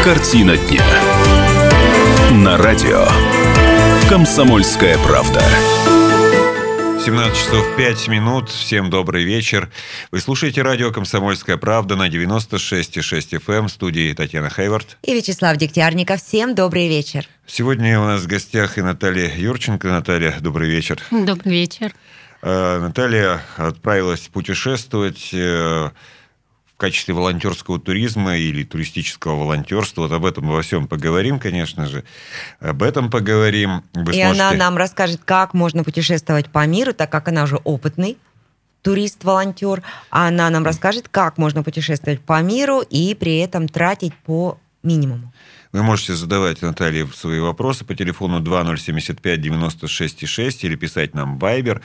Картина дня. На радио «Комсомольская правда». 17 часов 5 минут. Всем добрый вечер. Вы слушаете радио «Комсомольская правда» на 96,6 FM. В студии Татьяна Хейвард. И Вячеслав Дегтярников. Всем добрый вечер. Сегодня у нас в гостях и Наталья Юрченко. Наталья, добрый вечер. Добрый вечер. Наталья отправилась путешествовать в качестве волонтерского туризма или туристического волонтерства. Вот об этом во всем поговорим, конечно же. Об этом поговорим. Она нам расскажет, как можно путешествовать по миру, так как она уже опытный турист-волонтер. Она нам расскажет, как можно путешествовать по миру и при этом тратить по минимуму. Вы можете задавать Наталье свои вопросы по телефону 2075-96-6 или писать нам в Viber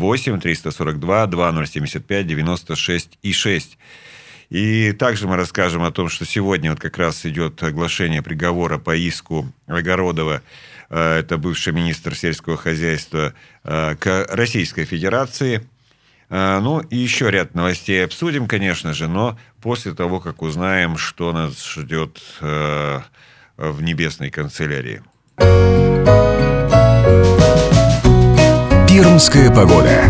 8-342-2075-96-6. И также мы расскажем о том, что сегодня вот как раз идет оглашение приговора по иску Огородова, это бывший министр сельского хозяйства, к Российской Федерации. Ну и еще ряд новостей обсудим, конечно же, но после того, как узнаем, что нас ждет в небесной канцелярии. Пермская погода.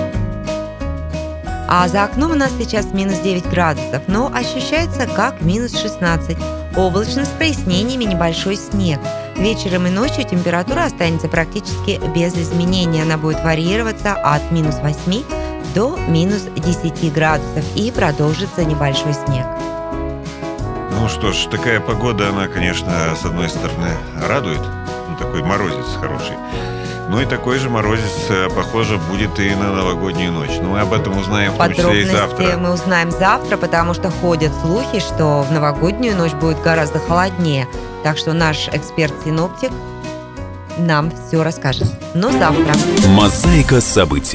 А за окном у нас сейчас минус 9 градусов, но ощущается как минус 16. Облачно с прояснениями, небольшой снег. Вечером и ночью температура останется практически без изменений. Она будет варьироваться от минус 8 до минус 10 градусов и продолжится небольшой снег. Ну что ж, такая погода, она, конечно, с одной стороны радует. Такой морозец хороший. Ну и такой же морозец, похоже, будет и на новогоднюю ночь. Но мы об этом узнаем в том числе и завтра. Мы узнаем завтра, потому что ходят слухи, что в новогоднюю ночь будет гораздо холоднее. Так что наш эксперт-синоптик нам все расскажет. Но завтра. Мозаика событий.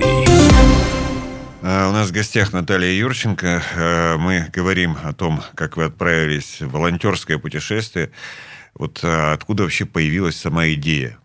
У нас в гостях Наталья Юрченко. Мы говорим о том, как вы отправились в волонтерское путешествие. Вот откуда вообще появилась сама идея?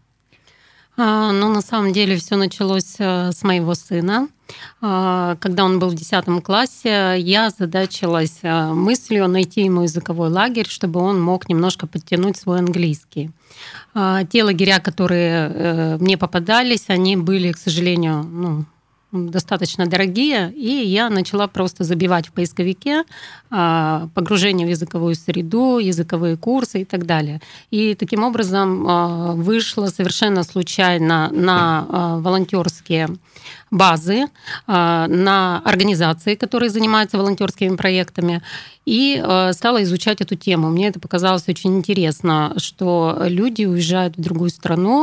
Ну, на самом деле, все началось с моего сына. Когда он был в 10 классе, я озадачилась мыслью найти ему языковой лагерь, чтобы он мог немножко подтянуть свой английский. Те лагеря, которые мне попадались, они были, к сожалению, достаточно дорогие, и я начала просто забивать в поисковике погружение в языковую среду, языковые курсы и так далее. И таким образом вышла совершенно случайно на волонтерские базы, на организации, которые занимаются волонтерскими проектами, и стала изучать эту тему. Мне это показалось очень интересно, что люди уезжают в другую страну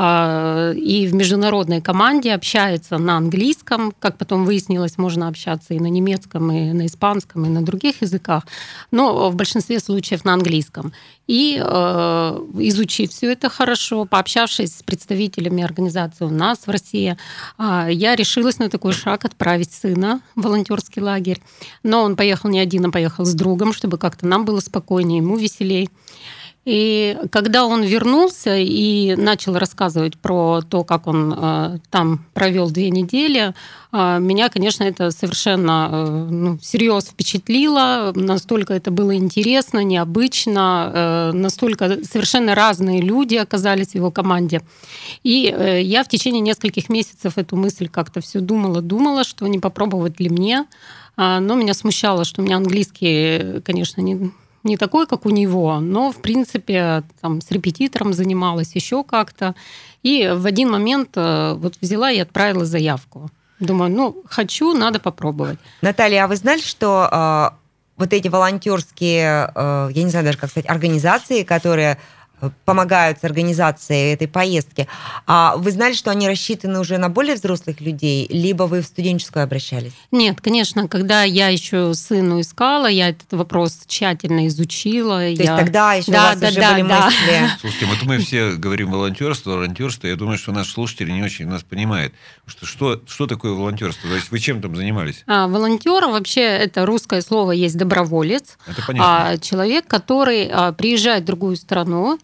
и в международной команде общаются на английском. Как потом выяснилось, можно общаться и на немецком, и на испанском, и на других языках, но в большинстве случаев на английском. И изучив все это хорошо, пообщавшись с представителями организации у нас в России, я решилась на такой шаг отправить сына в волонтерский лагерь. Но он поехал не один, а поехал с другом, чтобы как-то нам было спокойнее, ему веселей. И когда он вернулся и начал рассказывать про то, как он там провел 2 недели, меня, конечно, это совершенно всерьез впечатлило. Настолько это было интересно, необычно, настолько совершенно разные люди оказались в его команде. И я в течение нескольких месяцев эту мысль как-то все думала, что не попробовать ли мне. Но меня смущало, что у меня английский, конечно, не такой, как у него, но, в принципе, там, с репетитором занималась еще как-то. И в один момент вот взяла и отправила заявку. Думаю, хочу, надо попробовать. Наталья, а вы знали, что вот эти волонтерские, я не знаю даже, как сказать, организации, которые помогают с организацией этой поездки, а вы знали, что они рассчитаны уже на более взрослых людей, либо вы в студенческую обращались? Нет, конечно, когда я еще сыну искала, я этот вопрос тщательно изучила. То есть тогда еще у вас уже были мысли. Слушайте, вот мы все говорим волонтерство, я думаю, что наш слушатель не очень нас понимает. Что такое волонтерство? То есть вы чем там занимались? Волонтер, вообще, это русское слово есть доброволец. Это понятно. Человек, который приезжает в другую страну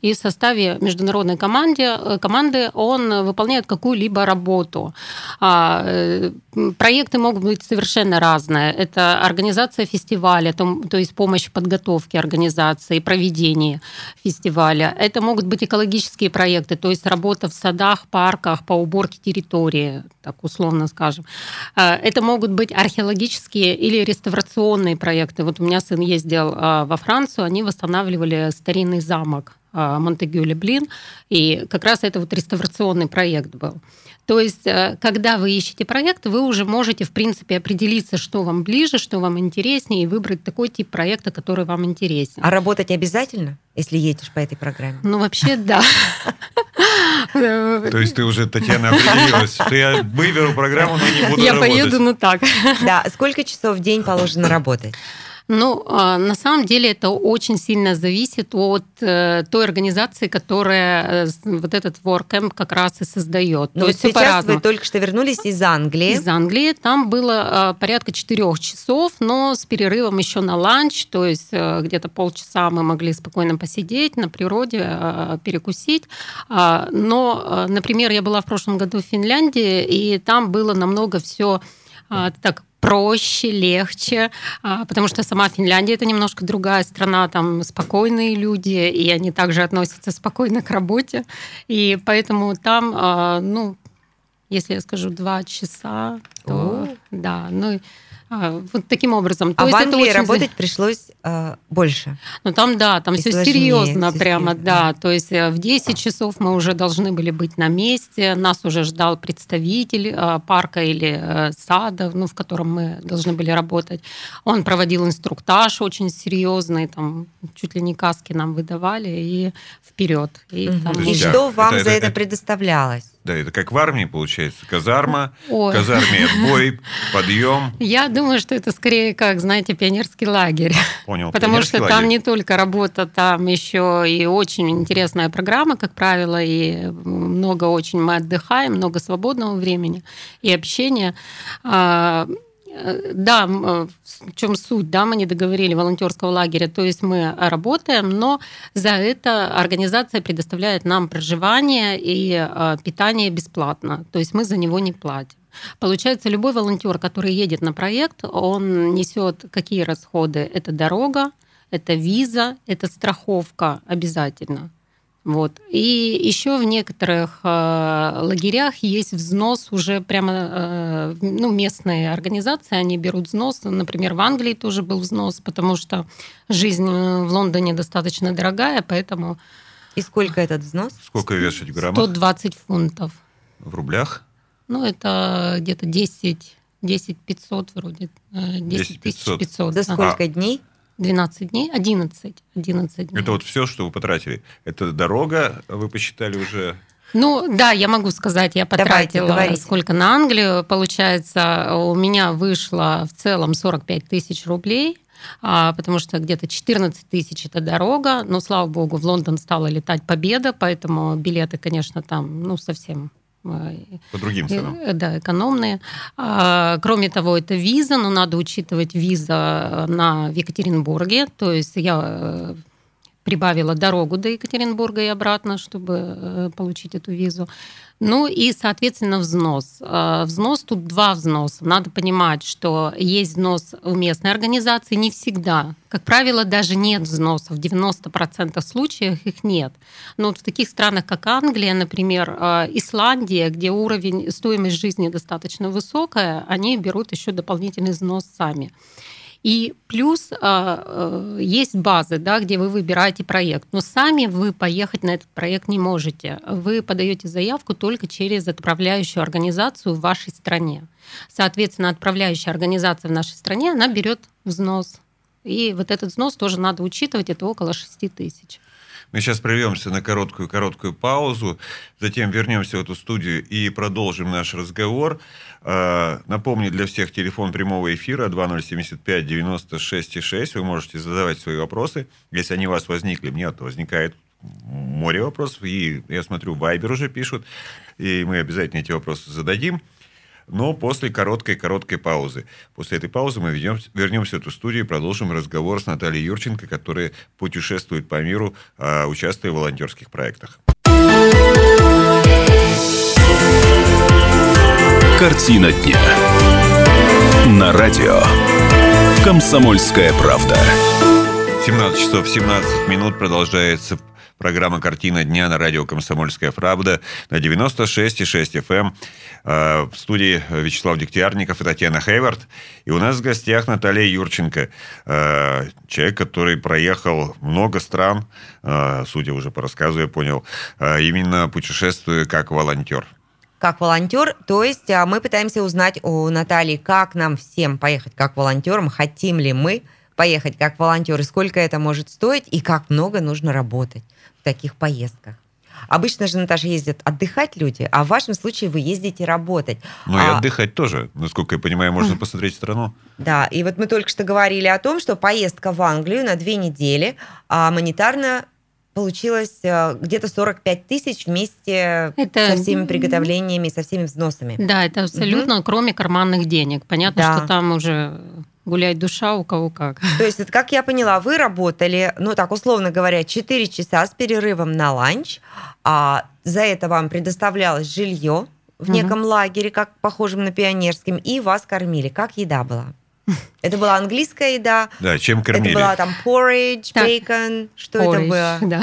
и в составе международной команды он выполняет какую-либо работу. Проекты могут быть совершенно разные. Это организация фестиваля, то есть помощь в подготовке организации, проведении фестиваля. Это могут быть экологические проекты, то есть работа в садах, парках по уборке территории, так условно скажем. Это могут быть археологические или реставрационные проекты. Вот у меня сын ездил во Францию, они восстанавливали старинный замок Монтегю-Леблин, и как раз это вот реставрационный проект был. То есть, когда вы ищете проект, вы уже можете, в принципе, определиться, что вам ближе, что вам интереснее, и выбрать такой тип проекта, который вам интересен. А работать обязательно, если едешь по этой программе? Ну, вообще, да. То есть ты уже, Татьяна, определилась, что я выберу программу, но не буду работать. Я поеду, так. Да, сколько часов в день положено работать? Ну, на самом деле это очень сильно зависит от той организации, которая вот этот WordCamp как раз и создает. Но вот сейчас вы только что вернулись из Англии. Из Англии. Там было порядка 4 часов, но с перерывом еще на ланч, то есть где-то полчаса мы могли спокойно посидеть на природе, перекусить. Но, например, я была в прошлом году в Финляндии, и там было намного все так проще, легче, потому что сама Финляндия – это немножко другая страна, там спокойные люди, и они также относятся спокойно к работе, и поэтому там, ну, если я скажу 2 часа, то да, ну, вот таким образом. То есть в Англии работать пришлось больше? Ну там, да, там все серьезно прямо, да. да. То есть в 10 часов мы уже должны были быть на месте, нас уже ждал представитель парка или сада, ну, в котором мы должны были работать. Он проводил инструктаж очень серьезный, там чуть ли не каски нам выдавали, и вперед. И, и что вам за это предоставлялось? Да, это как в армии, получается. Казарма, казарме отбой, подъем. Я думаю, что это скорее как, знаете, пионерский лагерь. Понял. Потому что там не только работа, там еще и очень интересная программа, как правило, и много очень мы отдыхаем, много свободного времени и общения. Да, в чем суть, да, мы не договорили волонтерского лагеря, то есть мы работаем, но за это организация предоставляет нам проживание и питание бесплатно, то есть мы за него не платим. Получается, любой волонтер, который едет на проект, он несет какие расходы? Это дорога, это виза, это страховка обязательно. Вот. И еще в некоторых лагерях есть взнос уже прямо, ну, местные организации, они берут взнос. Например, в Англии тоже был взнос, потому что жизнь в Лондоне достаточно дорогая, поэтому... И сколько этот взнос? Сколько вешать в граммах? 120 фунтов. В рублях? Ну, это где-то 10 500 вроде. 10 500. За сколько дней? 12 дней? 11 дней. Это вот все, что вы потратили. Это дорога, вы посчитали уже? Ну, да, я могу сказать, я потратила сколько на Англию. Получается, у меня вышло в целом 45 тысяч рублей, потому что где-то 14 тысяч – это дорога. Но, слава богу, в Лондон стала летать Победа, поэтому билеты, конечно, там, ну, совсем... По другим ценам. Да, экономные. Кроме того, это виза, но надо учитывать виза в Екатеринбурге. То есть я прибавила дорогу до Екатеринбурга и обратно, чтобы получить эту визу. Ну и, соответственно, взнос. Взнос, тут 2 взноса. Надо понимать, что есть взнос у местной организации не всегда. Как правило, даже нет взносов. В 90% случаев их нет. Но вот в таких странах, как Англия, например, Исландия, где стоимость жизни достаточно высокая, они берут еще дополнительный взнос сами. И плюс есть базы, да, где вы выбираете проект. Но сами вы поехать на этот проект не можете. Вы подаете заявку только через отправляющую организацию в вашей стране. Соответственно, отправляющая организация в нашей стране, она берет взнос. И вот этот взнос тоже надо учитывать, это около 6 тысяч. Мы сейчас прервемся на короткую паузу, затем вернемся в эту студию и продолжим наш разговор. Напомню для всех телефон прямого эфира 2075-96-6. Вы можете задавать свои вопросы. Если они у вас возникли, мне то возникает море вопросов. И я смотрю, Вайбер уже пишут, и мы обязательно эти вопросы зададим. но после короткой паузы. После этой паузы мы вернемся в эту студию и продолжим разговор с Натальей Юрченко, которая путешествует по миру, участвуя в волонтерских проектах. Картина дня. На радио «Комсомольская правда». 17 часов 17 минут продолжается программа «Картина дня» на радио «Комсомольская правда» на 96,6 FM. В студии Вячеслав Дегтярников и Татьяна Хейвард. И у нас в гостях Наталья Юрченко, человек, который проехал много стран, судя уже по рассказу, я понял, именно путешествуя как волонтер. Как волонтер, то есть мы пытаемся узнать у Натальи, как нам всем поехать как волонтерам, хотим ли мы поехать как волонтеры, сколько это может стоить и как много нужно работать в таких поездках. Обычно же, Наташа, ездят отдыхать люди, а в вашем случае вы ездите работать. Ну и отдыхать тоже, насколько я понимаю, можно посмотреть страну. Да, и вот мы только что говорили о том, что поездка в Англию на 2 недели монетарно получилось где-то 45 тысяч вместе со всеми приготовлениями, со всеми взносами. Да, это абсолютно кроме карманных денег. Понятно, Да. что там уже гуляет душа у кого как. То есть, вот, как я поняла, вы работали, ну так условно говоря, 4 часа с перерывом на ланч, а за это вам предоставлялось жилье в неком лагере, как похожем на пионерском, и вас кормили. Как еда была? Это была английская еда? Да, чем кормили? Это была там porridge, Так. бейкон? Что это было? Да.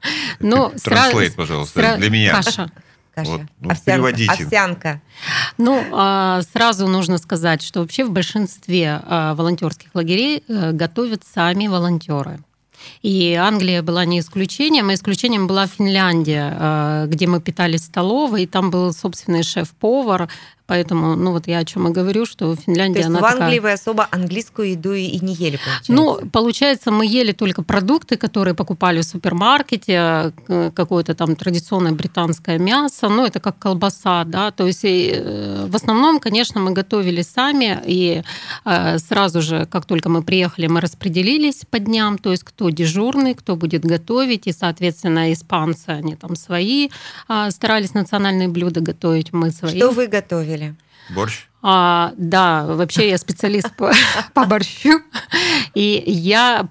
Ну, Translate, пожалуйста, для меня. Каша. Каша. Вот, ну, Овсянка. переводите. Овсянка. Ну, сразу нужно сказать, что вообще в большинстве волонтерских лагерей готовят сами волонтеры. И Англия была не исключением, а исключением была Финляндия, где мы питались в столовой, и там был собственный шеф-повар. Поэтому, ну вот я о чем и говорю, что Финляндия, То есть она в Англии такая... вы особо английскую еду и не ели, получается? Ну, получается, мы ели только продукты, которые покупали в супермаркете, какое-то там традиционное британское мясо, ну, это как колбаса, да, то есть в основном, конечно, мы готовили сами, и сразу же, как только мы приехали, мы распределились по дням, то есть кто дежурный, кто будет готовить, и, соответственно, испанцы, они там свои, старались национальные блюда готовить, мы свои. Что вы готовили? Борщ? Да, вообще я специалист по борщу, и я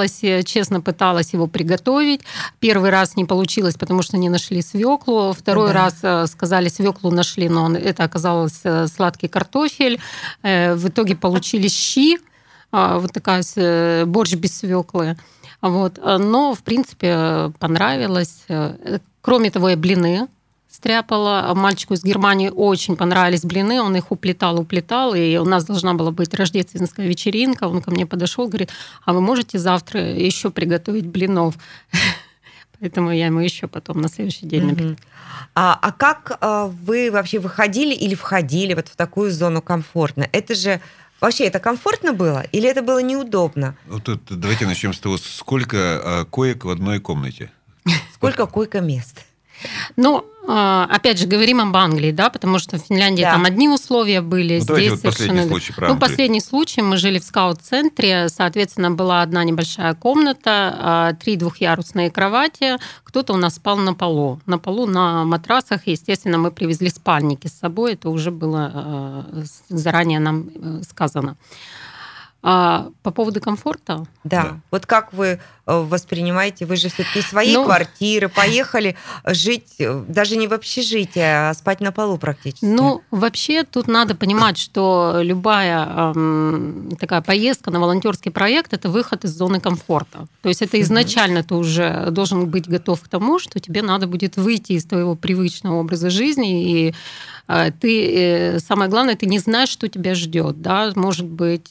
честно пыталась его приготовить. Первый раз не получилось, потому что не нашли свеклу. Второй раз сказали, свеклу нашли, но это оказалось сладкий картофель. В итоге получились щи, вот такая борщ без свеклы. Вот. Но, в принципе, понравилось. Кроме того, я блины стряпала. Мальчику из Германии очень понравились блины, он их уплетал, и у нас должна была быть рождественская вечеринка. Он ко мне подошел, говорит, а вы можете завтра еще приготовить блинов? Поэтому я ему еще потом на следующий день напекла. А как вы вообще выходили или входили вот в такую зону комфортно? Это же вообще это комфортно было или это было неудобно? Вот давайте начнем с того, сколько коек в одной комнате? Сколько койко-мест? Ну, опять же, говорим об Англии, да, потому что в Финляндии там одни условия были, давайте здесь вот последний случай про Англию. Последний случай, мы жили в скаут-центре, соответственно, была одна небольшая комната, 3 двухъярусные кровати, кто-то у нас спал на полу на матрасах, естественно, мы привезли спальники с собой, это уже было заранее нам сказано. По поводу комфорта? Да. Вот как вы воспринимаете? Вы же все-таки из своей квартиры поехали жить даже не в общежитие, а спать на полу практически. Ну, вообще тут надо понимать, что любая такая поездка на волонтерский проект – это выход из зоны комфорта. То есть это изначально ты уже должен быть готов к тому, что тебе надо будет выйти из твоего привычного образа жизни, и ты, самое главное, ты не знаешь, что тебя ждет, да, может быть,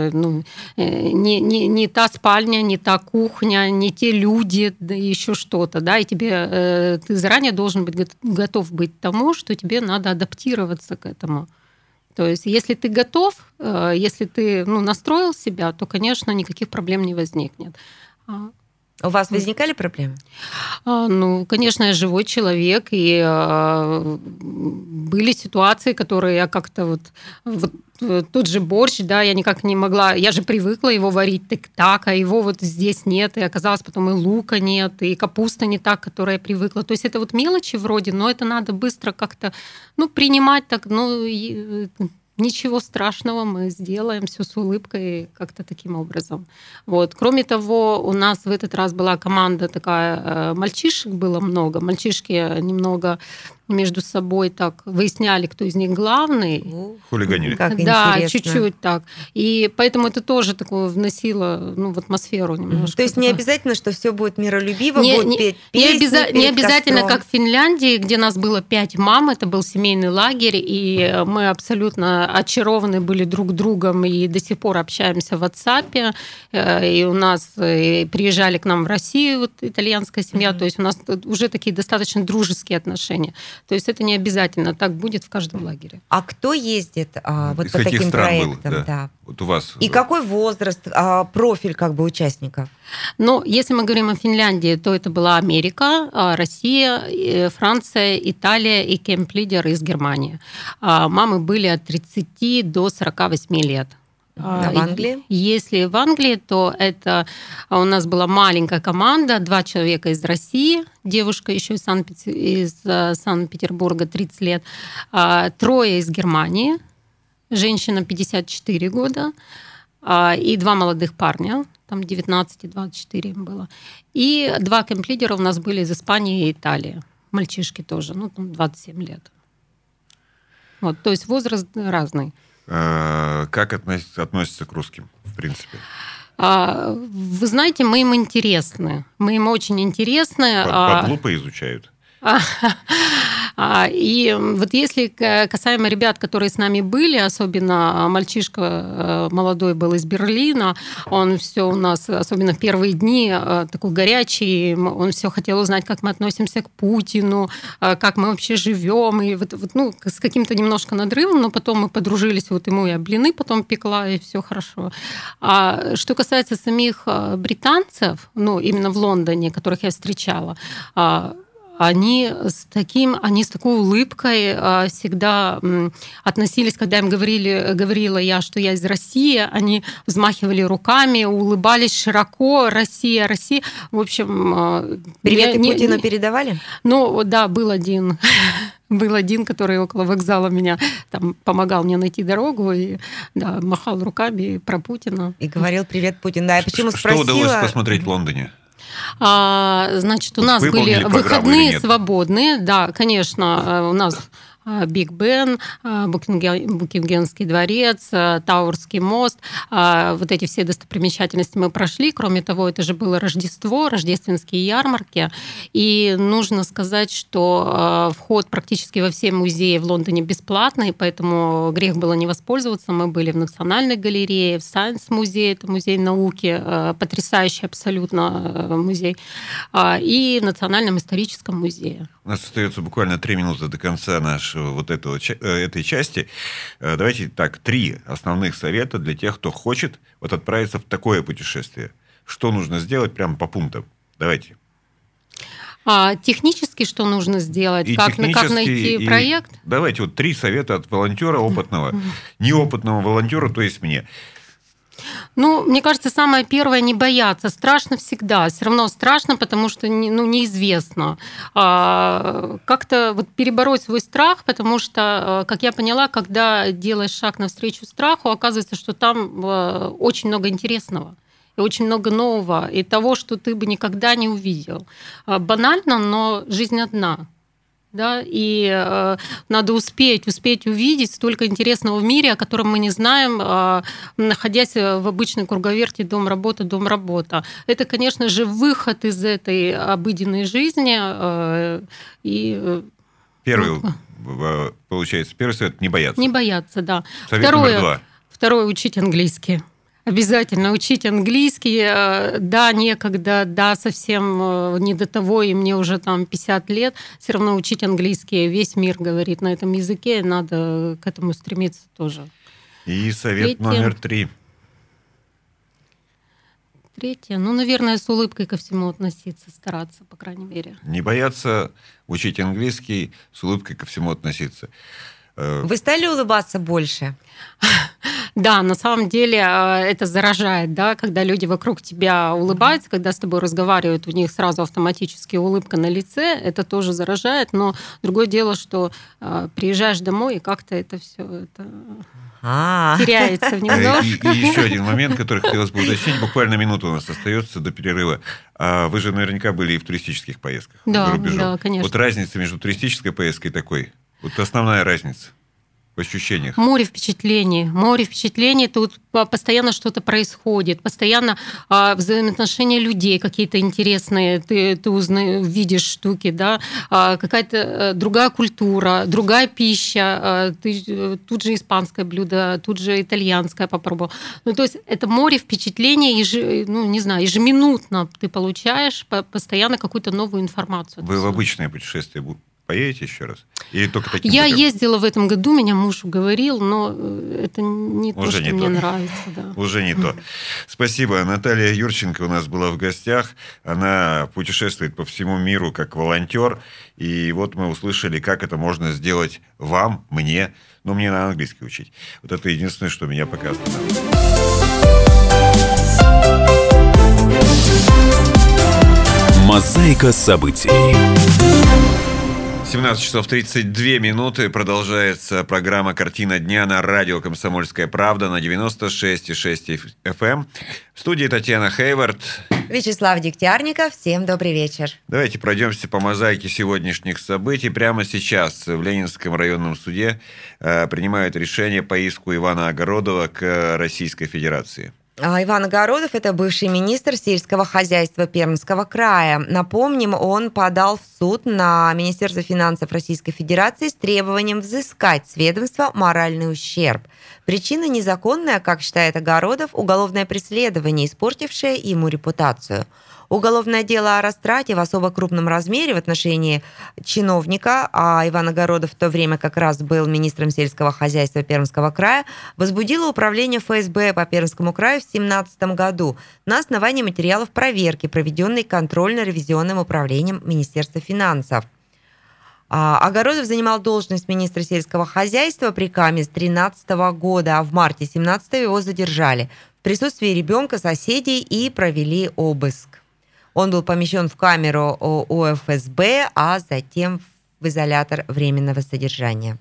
не та спальня, не та кухня, не те люди, да, еще что-то, да, и тебе ты заранее должен быть готов быть к тому, что тебе надо адаптироваться к этому. То есть, если ты готов, если ты настроил себя, то, конечно, никаких проблем не возникнет. У вас возникали проблемы? Ну, конечно, я живой человек, и были ситуации, которые я как-то тот же борщ, да, я никак не могла, я же привыкла его варить так, а его вот здесь нет, и оказалось потом и лука нет, и капуста не так, к которой я привыкла. То есть это вот мелочи вроде, но это надо быстро как-то, принимать так, ничего страшного, мы сделаем все с улыбкой как-то таким образом. Вот. Кроме того, у нас в этот раз была команда такая, мальчишек было много, мальчишки немного между собой так выясняли, кто из них главный. Хулиганили. Как Да, интересно. чуть-чуть так. И поэтому это тоже такое вносило в атмосферу немножко. То есть не обязательно, что все будет миролюбиво, Не- будут не- петь Не, песни не перед обязательно, костром. как в Финляндии, где нас было 5 мам, это был семейный лагерь, и мы абсолютно очарованы были друг другом, и до сих пор общаемся в WhatsApp, и у нас приезжали к нам в Россию вот, итальянская семья, то есть у нас уже такие достаточно дружеские отношения. То есть это не обязательно, так будет в каждом лагере. А кто ездит вот Из по каких таким стран был, проектам? да? Да. Вот у вас. И какой возраст, профиль как бы участников? Но если мы говорим о Финляндии, то это была Америка, Россия, Франция, Италия и кемп-лидер из Германии. Мамы были от 30 до 48 лет. А в Англии? Если в Англии, то это у нас была маленькая команда, 2 человека из России, девушка еще из Санкт-Петербурга, 30 лет, 3 из Германии, женщина 54 года, и 2 молодых парня, там 19 и 24 им было. И 2 кемп-лидера у нас были из Испании и Италии. Мальчишки тоже, там 27 лет. Вот, то есть возраст разный. Как относятся к русским, в принципе? Вы знаете, мы им интересны. Мы им очень интересны. Под лупой изучают? И вот если касаемо ребят, которые с нами были, особенно мальчишка молодой был из Берлина, он все у нас, особенно в первые дни, такой горячий, он все хотел узнать, как мы относимся к Путину, как мы вообще живем, и с каким-то немножко надрывом, но потом мы подружились, вот ему я блины потом пекла, и все хорошо. А что касается самих британцев, именно в Лондоне, которых я встречала, они с такой улыбкой всегда относились, когда им говорила я, что я из России, они взмахивали руками, улыбались широко, Россия, Россия. В общем... Приветы Путину передавали? Да, был один, который около вокзала меня там помогал мне найти дорогу и махал руками про Путина. И говорил «Привет, Путин». Да, я почему Что спросила... удалось посмотреть в Лондоне? Значит, у нас были выходные свободные, да, конечно, у нас Биг Бен, Букингемский дворец, Тауэрский мост. Вот эти все достопримечательности мы прошли. Кроме того, это же было Рождество, рождественские ярмарки. И нужно сказать, что вход практически во все музеи в Лондоне бесплатный, поэтому грех было не воспользоваться. Мы были в Национальной галерее, в Сайенс-музее, это музей науки, потрясающий абсолютно музей, и в Национальном историческом музее. У нас остается буквально 3 минуты до конца этой части. Давайте так, 3 основных совета для тех, кто хочет отправиться в такое путешествие. Что нужно сделать прямо по пунктам? Давайте. Технически что нужно сделать? Как найти проект? Давайте 3 совета от волонтера опытного. Неопытного волонтера, то есть мне. Мне кажется, самое первое — не бояться. Страшно всегда. Все равно страшно, потому что неизвестно. Как-то перебороть свой страх, потому что, как я поняла, когда делаешь шаг навстречу страху, оказывается, что там очень много интересного. И очень много нового, и того, что ты бы никогда не увидел. Банально, но жизнь одна. Да, и надо успеть увидеть столько интересного в мире, о котором мы не знаем, находясь в обычной круговерти дом-работа. Это, конечно же, выход из этой обыденной жизни. Получается, первый совет – не бояться. Не бояться, да. Совет номер 2. Второе – учить английский. Обязательно учить английский. Да, некогда, да, совсем не до того, и мне уже 50 лет. Все равно учить английский. Весь мир говорит на этом языке, и надо к этому стремиться тоже. И совет номер 3. третье. Ну, наверное, с улыбкой ко всему относиться, стараться, по крайней мере. Не бояться учить английский, с улыбкой ко всему относиться. Вы стали улыбаться больше? Да, на самом деле это заражает, да, когда люди вокруг тебя улыбаются, когда с тобой разговаривают, у них сразу автоматически улыбка на лице, это тоже заражает, но другое дело, что приезжаешь домой, и как-то это все теряется немножко. И еще один момент, который хотелось бы уточнить, буквально минута у нас остается до перерыва. Вы же наверняка были и в туристических поездках за рубежом. Да, конечно. Вот разница между туристической поездкой и такой, вот основная разница в ощущениях. Море впечатлений, тут постоянно что-то происходит, постоянно взаимоотношения людей какие-то интересные, ты видишь штуки, да, какая-то другая культура, другая пища, ты тут же испанское блюдо, тут же итальянское попробовал. Ну, то есть это море впечатлений, ежеминутно ты получаешь постоянно какую-то новую информацию. Вы в обычное путешествие поедете еще раз? Или только таким Я путем? ездила в этом году, меня муж уговорил, но это не то, что мне нравится. Да. Уже не то. Спасибо. Наталья Юрченко у нас была в гостях. Она путешествует по всему миру как волонтер. И вот мы услышали, как это можно сделать вам, мне. Но мне на английский учить. Вот это единственное, что меня пока останавливает. Мозаика событий. 17 часов 32 минуты. Продолжается программа «Картина дня» на радио «Комсомольская правда» на 96,6 FM. В студии Татьяна Хейвард. Вячеслав Дегтярников. Всем добрый вечер. Давайте пройдемся по мозаике сегодняшних событий. Прямо сейчас в Ленинском районном суде принимают решение по иску Ивана Огородова к Российской Федерации. Иван Огородов – это бывший министр сельского хозяйства Пермского края. Напомним, он подал в суд на Министерство финансов Российской Федерации с требованием взыскать с ведомства моральный ущерб. Причина незаконная, как считает Огородов, уголовное преследование, испортившее ему репутацию. Уголовное дело о растрате в особо крупном размере в отношении чиновника, а Иван Огородов в то время как раз был министром сельского хозяйства Пермского края, возбудило управление ФСБ по Пермскому краю в 2017 году на основании материалов проверки, проведенной контрольно-ревизионным управлением Министерства финансов. Огородов занимал должность министра сельского хозяйства при Каме с 2013 года, а в марте 2017 его задержали в присутствии ребенка, соседей и провели обыск. Он был помещен в камеру УФСБ, а затем в изолятор временного содержания.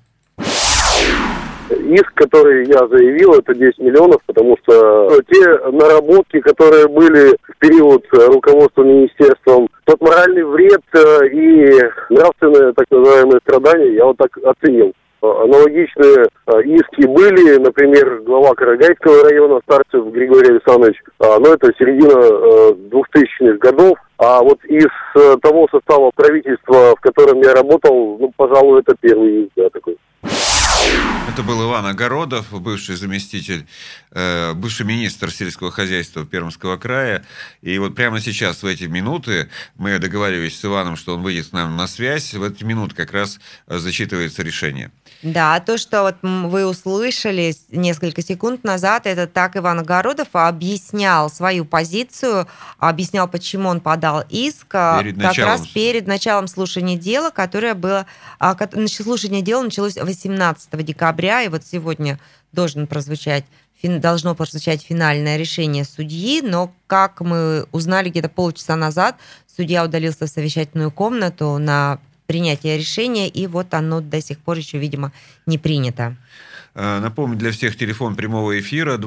Иск, который я заявил, это 10 миллионов, потому что те наработки, которые были в период руководства министерством, тот моральный вред и нравственные, так называемые, страдания, я вот так оценил. Аналогичные иски были, например, глава Карагайского района, Старцев Григорий Александрович, но это середина 2000-х годов. А вот из того состава правительства, в котором я работал, пожалуй, это первый иск, такой. Это был Иван Огородов, бывший заместитель, бывший министр сельского хозяйства Пермского края. И вот прямо сейчас, в эти минуты, мы договаривались с Иваном, что он выйдет к нам на связь. В эти минуты как раз зачитывается решение. Да, то, что вот вы услышали несколько секунд назад, это так Иван Огородов объяснял свою позицию, объяснял, почему он подал иск как раз перед началом слушания дела, которое было... Слушание дела началось 18 декабря, и вот сегодня должно прозвучать финальное решение судьи, но, как мы узнали где-то полчаса назад, судья удалился в совещательную комнату на принятие решения, и вот оно до сих пор еще, видимо, не принято. Напомню, для всех телефон прямого эфира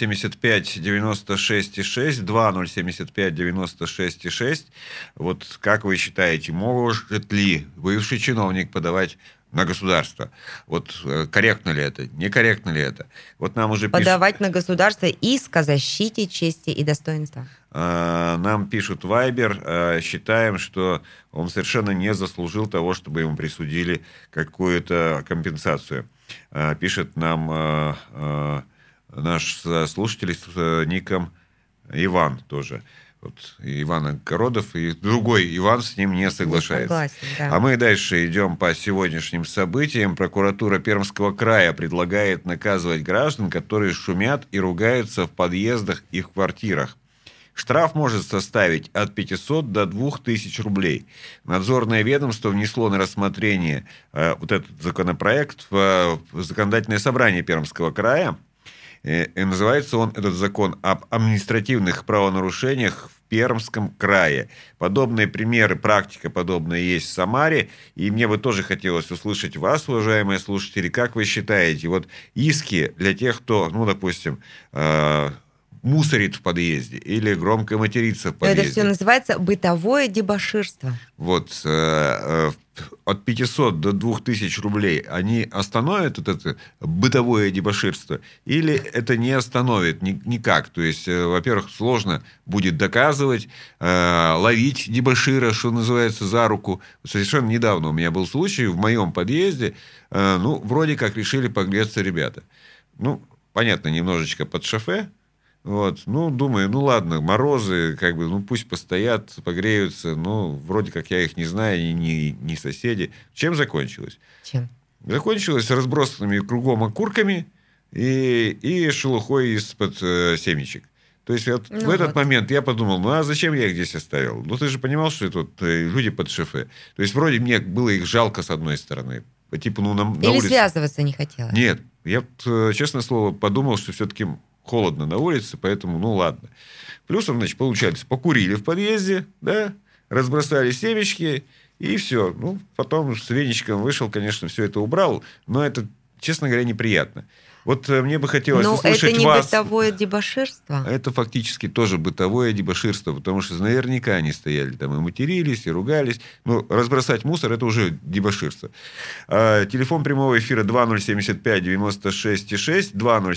2075-96-6, 2075-96-6. Вот как вы считаете, может ли бывший чиновник подавать на государство? Вот корректно ли это, некорректно ли это? Вот нам уже подавать на государство иск о защите чести и достоинства. Нам пишут Вайбер, считаем, что он совершенно не заслужил того, чтобы ему присудили какую-то компенсацию. Пишет нам наш слушатель с ником Иван тоже. Вот Иван Огородов и другой Иван с ним не соглашается. Согласен, да. А мы дальше идем по сегодняшним событиям. Прокуратура Пермского края предлагает наказывать граждан, которые шумят и ругаются в подъездах и в квартирах. Штраф может составить от 500 до 2000 рублей. Надзорное ведомство внесло на рассмотрение вот этот законопроект в законодательное собрание Пермского края. И называется он, этот закон, об административных правонарушениях в Пермском крае. Подобные примеры, практика подобная есть в Самаре. И мне бы тоже хотелось услышать вас, уважаемые слушатели, как вы считаете, вот иски для тех, кто, ну, допустим, мусорит в подъезде или громко матерится в подъезде. Это все называется бытовое дебоширство. Вот от 500 до 2000 рублей они остановят вот это бытовое дебоширство или это не остановит никак? То есть, во-первых, сложно будет доказывать, ловить дебошира, что называется, за руку. Совершенно недавно у меня был случай в моем подъезде, ну, вроде как решили погреться ребята. Ну, понятно, немножечко под шофе. Вот, ну, думаю, ну, ладно, морозы, как бы, ну, пусть постоят, погреются, ну, вроде как я их не знаю, не соседи. Чем закончилось? Чем? Закончилось разбросанными кругом окурками и шелухой из-под семечек. То есть, вот в этот момент я подумал, ну, а зачем я их здесь оставил? Ну, ты же понимал, что это вот люди под шофе. То есть, вроде мне было их жалко с одной стороны. Типа, ну, на Или улице... связываться не хотела? Нет, я, честное слово, подумал, что все-таки... холодно на улице, поэтому, ну, ладно. Плюсом, значит, получается, покурили в подъезде, да, разбросали семечки, и все. Ну, потом с веничком вышел, конечно, все это убрал, но это, честно говоря, неприятно. Вот мне бы хотелось услышать вас... Но это не бытовое дебоширство? Это фактически тоже бытовое дебоширство, потому что наверняка они стояли там и матерились, и ругались. Ну, разбросать мусор – это уже дебоширство. Телефон прямого эфира 2075-96-6,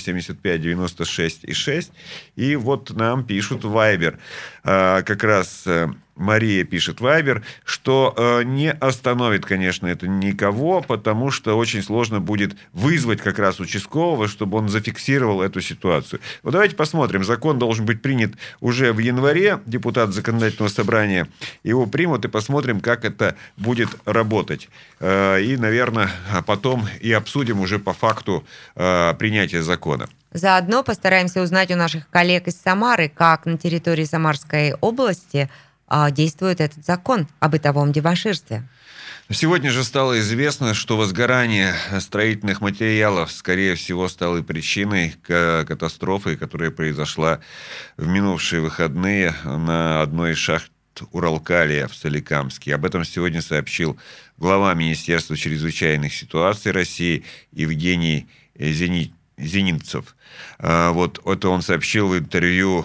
2075-96-6. И вот нам пишут в Viber. Как раз... Мария пишет в Viber, что не остановит, конечно, это никого, потому что очень сложно будет вызвать как раз участкового, чтобы он зафиксировал эту ситуацию. Вот давайте посмотрим. Закон должен быть принят уже в январе. Депутат законодательного собрания его примут, и посмотрим, как это будет работать. И, наверное, потом и обсудим уже по факту принятия закона. Заодно постараемся узнать у наших коллег из Самары, как на территории Самарской области действует этот закон о бытовом дебоширстве. Сегодня же стало известно, что возгорание строительных материалов, скорее всего, стало причиной катастрофы, которая произошла в минувшие выходные на одной из шахт Уралкалия в Соликамске. Об этом сегодня сообщил глава Министерства чрезвычайных ситуаций России Евгений Зенинцев. Вот это он сообщил в интервью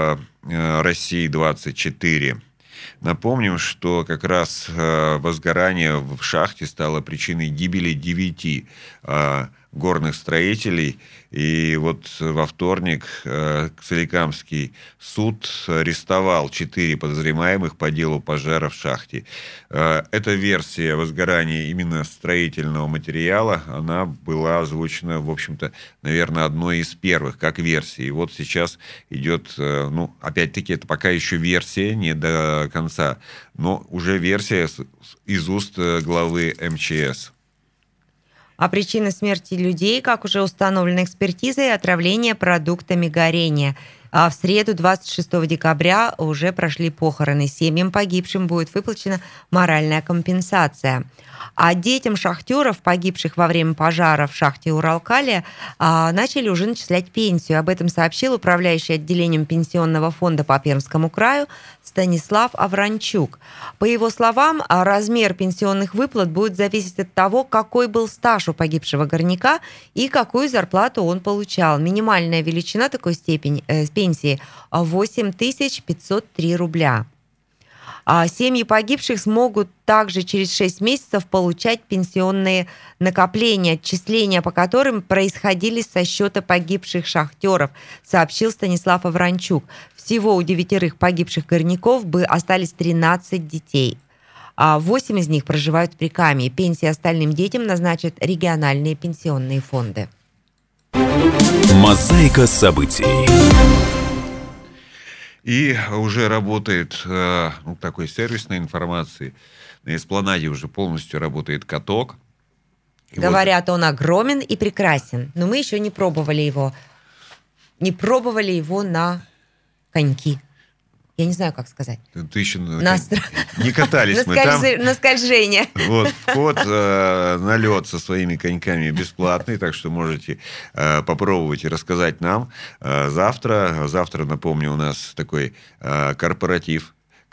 «России-24». Напомним, что как раз возгорание в шахте стало причиной гибели 9 горных строителей. И вот во вторник Соликамский суд арестовал 4 подозреваемых по делу пожара в шахте. Эта версия возгорания именно строительного материала, она была озвучена, в общем-то, наверное, одной из первых, как версия. И вот сейчас идет, ну, опять-таки, это пока еще версия, не до конца, но уже версия из уст главы МЧС. А причина смерти людей, как уже установлено экспертизой, отравление продуктами горения. А в среду, 26 декабря, уже прошли похороны. Семьям погибшим будет выплачена моральная компенсация. А детям шахтеров, погибших во время пожара в шахте Уралкалия, начали уже начислять пенсию. Об этом сообщил управляющий отделением пенсионного фонда по Пермскому краю Станислав Авранчук. По его словам, размер пенсионных выплат будет зависеть от того, какой был стаж у погибшего горняка и какую зарплату он получал. Минимальная величина такой степени пенсии – 8503 рубля. Семьи погибших смогут также через 6 месяцев получать пенсионные накопления, отчисления по которым происходили со счета погибших шахтеров, сообщил Станислав Авранчук. Всего у 9 погибших горняков остались 13 детей. 8 из них проживают в Прикамье. Пенсии остальным детям назначат региональные пенсионные фонды. Мозаика событий. И уже работает такой сервисной информации. На Эспланаде уже полностью работает каток. И говорят, он огромен и прекрасен. Но мы еще не пробовали его. Не пробовали его на коньки. Я не знаю, как сказать. Ты еще Настро- не катались мы там. На скольжение. Вот, вход на лед со своими коньками бесплатный, так что можете попробовать и рассказать нам. Завтра, напомню, у нас такой корпоратив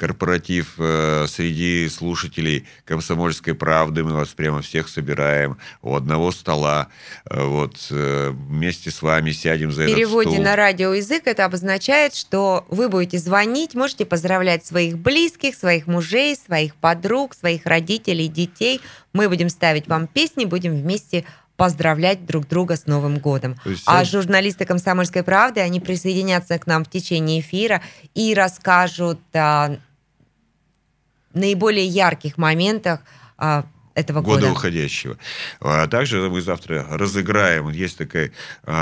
среди слушателей «Комсомольской правды». Мы вас прямо всех собираем у одного стола. Вот, вместе с вами сядем за этот стол. В переводе на радиоязык это обозначает, что вы будете звонить, можете поздравлять своих близких, своих мужей, своих подруг, своих родителей, детей. Мы будем ставить вам песни, будем вместе поздравлять друг друга с Новым годом. А журналисты «Комсомольской правды», они присоединятся к нам в течение эфира и расскажут о наиболее ярких моментах этого года. Года уходящего. А также мы завтра разыграем, есть такой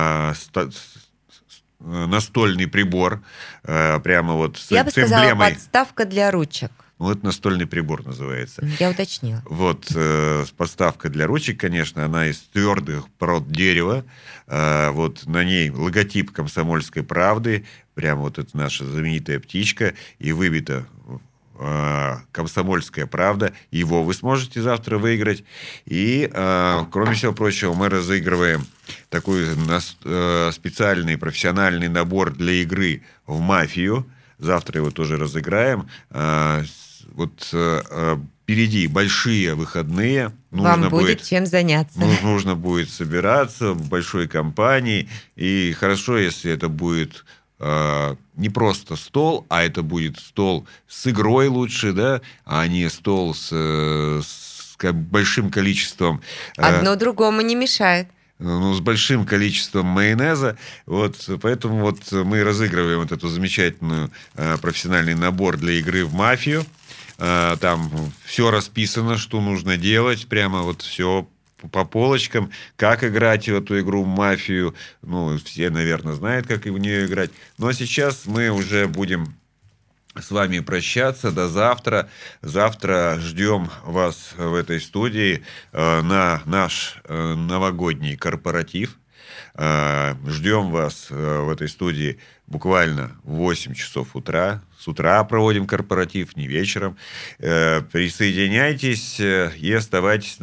настольный прибор, прямо вот с Я бы сказала, эмблемой. подставка для ручек. Ну, это настольный прибор называется. Я уточнила. Вот, подставка для ручек, конечно, она из твердых пород дерева. Вот на ней логотип «Комсомольской правды». Прямо вот это наша знаменитая птичка. И выбита «Комсомольская правда». Его вы сможете завтра выиграть. И, кроме всего прочего, мы разыгрываем такой специальный профессиональный набор для игры в «Мафию». Завтра его тоже разыграем. Вот впереди большие выходные. Вам будет чем заняться. Нужно будет собираться в большой компании. И хорошо, если это будет не просто стол, а это будет стол с игрой лучше, да, а не стол с большим количеством... Одно другому не мешает. С большим количеством майонеза. Вот, поэтому вот мы разыгрываем вот эту замечательную профессиональный набор для игры в «Мафию». Там все расписано, что нужно делать. Прямо вот все по полочкам. Как играть в эту игру в «Мафию». Ну, все, наверное, знают, как в нее играть. Но сейчас мы уже будем с вами прощаться. До завтра. Завтра ждем вас в этой студии на наш новогодний корпоратив. Ждем вас в этой студии буквально в 8 часов утра. С утра проводим корпоратив, не вечером. Присоединяйтесь и оставайтесь на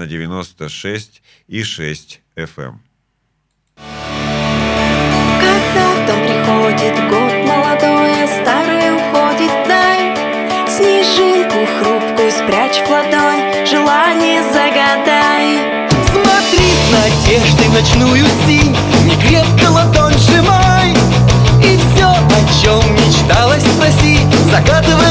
96,6 FM. Когда в дом приходит год молодой, а старый уходит вдаль, снежинку хрупкую спрячь в ладонь, желание загадай. Смотри с надеждой в ночную синь, не крепко ладонь сжимай, и все, о чем мечталось, спроси, загадывай.